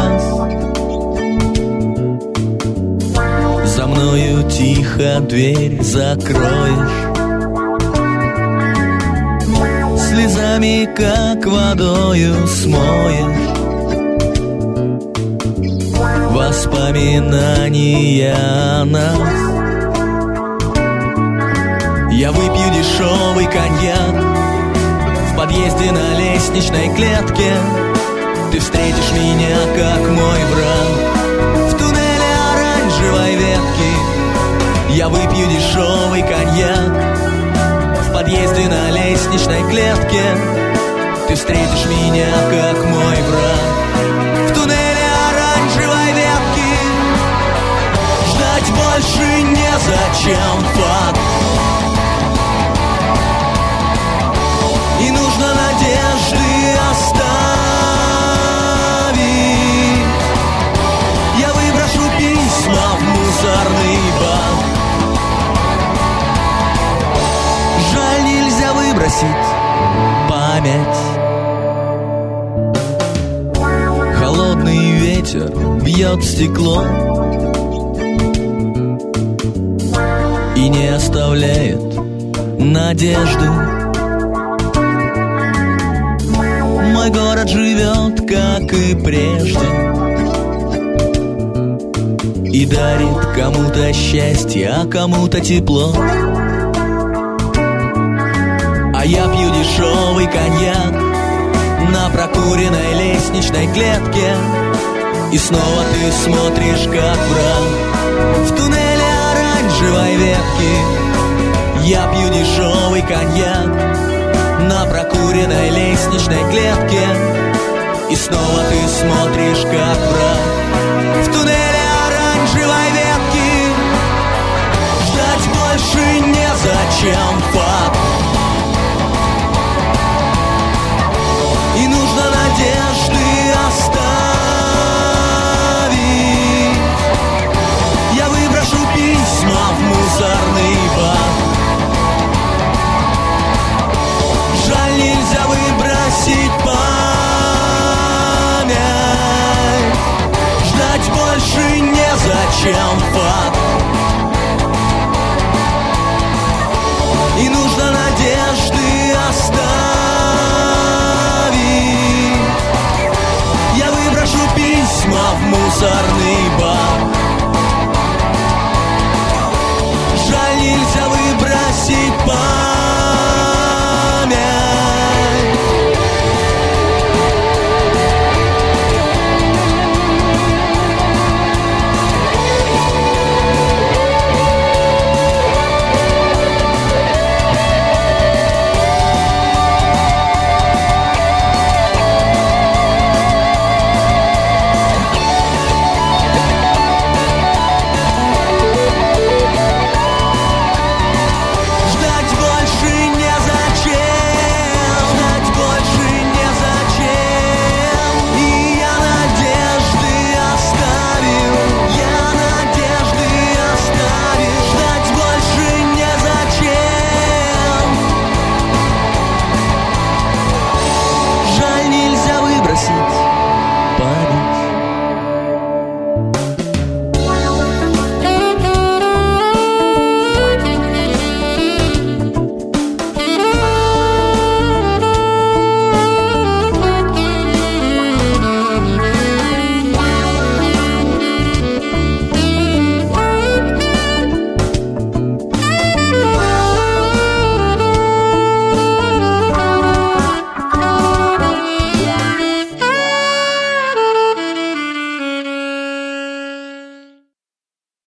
раз. За мною тихо дверь закроешь, слезами, как водою, смоешь воспоминания о нас. Я выпью дешевый коньяк в подъезде на лестничной клетке. Ты встретишь меня, как мой враг, в туннеле оранжевой ветки. Я выпью дешевый коньяк в подъезде на лестничной клетке. Ты встретишь меня, как мой враг, в туннеле оранжевой ветки. Ждать больше незачем, факт. И нужно надежды оставить. Я выброшу письма в мусорный бак. Жаль, нельзя выбросить память. Холодный ветер бьет в стекло и не оставляет надежды. Мой город живет, как и прежде, и дарит кому-то счастье, а кому-то тепло. А я пью дешевый коньяк на прокуренной лестничной клетке. И снова ты смотришь, как враг, в туннеле оранжевой ветки. Я пью дешевый коньяк на прокуренной лестничной клетке. И снова ты смотришь, как враг, в туннеле оранжевой ветки. Ждать больше незачем, факт. И нужно надежды оставить. Я выброшу письма в мусорный бак. Жаль, нельзя выбросить память. Ждать больше незачем, факт. И нужно надежды оставить. Я выброшу письма в мусорный бак.